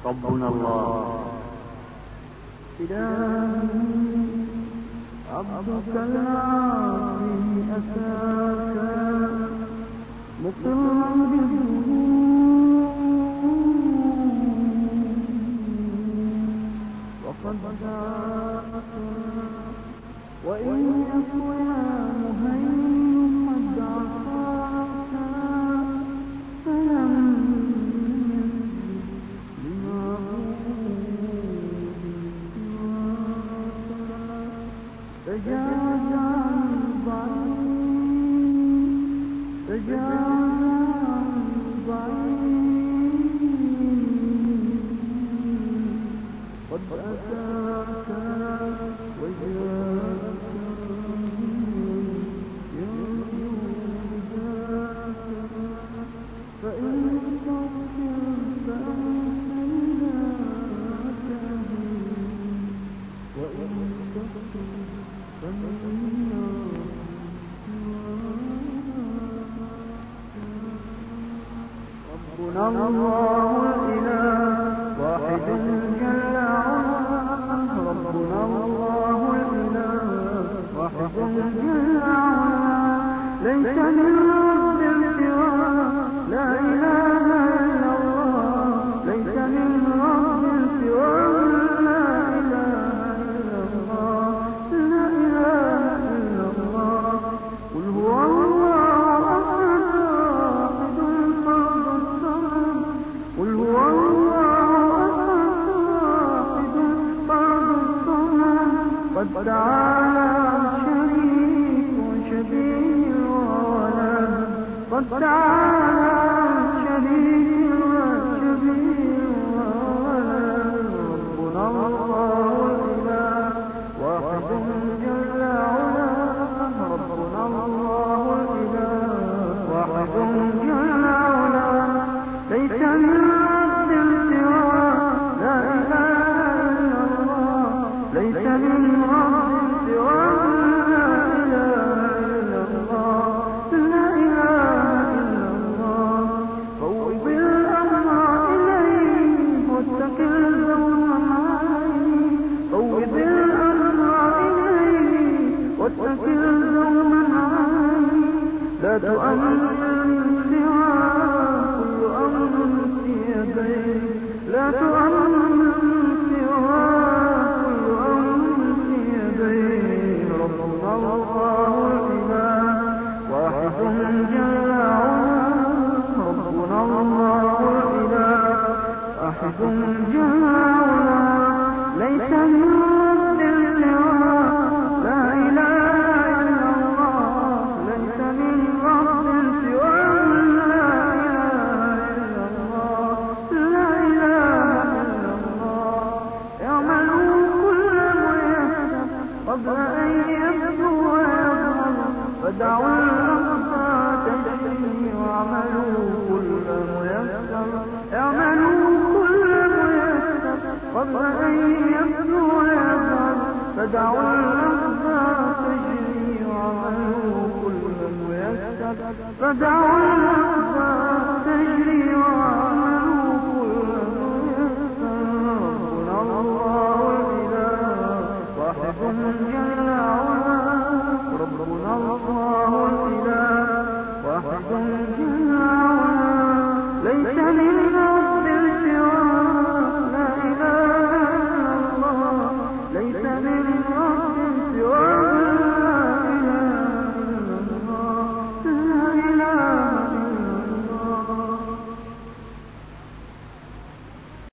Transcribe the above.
ربنا الله. إلهي عبدك العاصي أتاك مقرا بالذنوب وقد دعاك وإن يكن يا مهيمن قد عصاك فلم تجاوز عن ضعيف تجاوز عن ضعيف قد أتاك وجاءك يرجو رداك فإن تغفر فأنت إلهك وإن تغفر ربنا الله الإله واحد جل علاه ربنا الله الإله واحد جل علاه ليس من رب سواه لا إله إلا الله ليس من رب سواه لا إله إلا الله لا إله إلا الله قل هو الله أحد واحد فرد الصمد قل هو الله أحد واحد فرد الصمد قد تعالى شريك وشبيه وولد قد تعالى شريك وشبيه وولد ربنا الله الإله واحد جل علاه ربنا الله الإله واحد جل علاه ليس من رب سواه لا إله إلا الله ليس من رب سواه لا إله إلا الله لا إله إلا الله فوض الأمر إليه واتكل دوما عليه فوض الأمر إليه واتكل دوما عليه لا تؤمن سواه كل أمر في يديه لا تؤمن سواه كل أمر في يديه ربنا الله الإله واحد جل علاه ربنا الله الإله واحد جل علاه ليس من رب سواه لا إله إلا الله ليس من رب سواه لا إله إلا الله لا إله إلا الله اعملوا كل ميسر قبل أن يبدو ويظهر فدعوا الأقصى تجري واعملوا كل ميسر اعملوا كل ميسر قبل أن يبدو ويظهر فدعوا الأقصى تجري واعملوا كل ميسر فدعوا الأقصى تجري واعملوا كل ميسر ربنا الله الإله واحد جل علاه ربنا الله الإله واحد جل علاه ليس من